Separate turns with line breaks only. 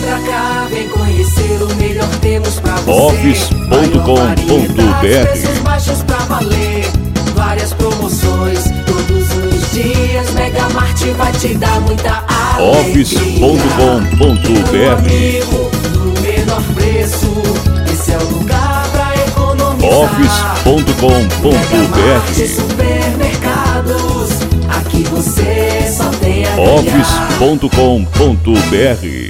pra cá, vem conhecer o melhor temos pra você.
Office.com.br.
Preços baixos pra valer, várias promoções todos os dias. Mega Mart vai te dar muita alegria.
Office.com.br.
No menor preço, esse é o lugar pra economizar.
Office.com.br.
Supermercados, aqui você só tem a ganhar.
Office.com.br.